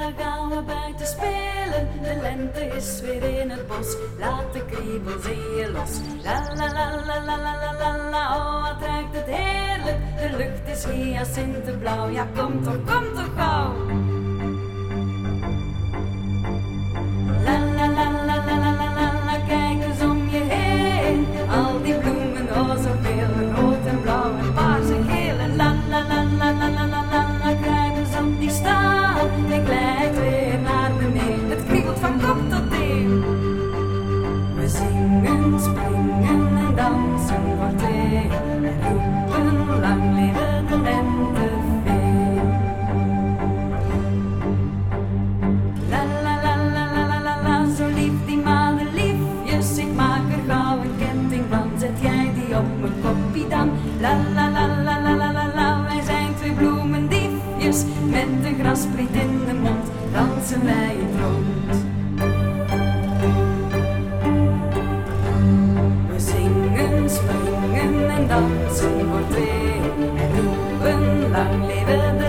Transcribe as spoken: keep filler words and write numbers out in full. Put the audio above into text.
la gaan we buiten spelen. De lente is weer in het bos, laat de kriebels in je los. La la la la la la la la la, oh wat ruikt het heerlijk. De lucht is hyacintenblauw, ja kom toch, kom toch gauw. La la la la la la la la la, kijk eens om je heen. Al die bloemen, oh zoveel, rood en blauw en paars en geel. En la la la la la la la la la, kijk eens op die staan. Ik glijd weer naar beneden, het kriebelt van kop tot teen. We zingen, springen en dansen voor twee. En roepen, lang leven de lentevee. La la la la la la la la, zo lief die madeliefjes. Ik maak er gauw een ketting van, zet jij die op mijn koppie dan. La la la la la la la la, wij zijn twee bloemendiefjes. Met de graspriet in de mond, dansen wij het rond. We zingen, springen en dansen voor twee. En roepen, lang leven de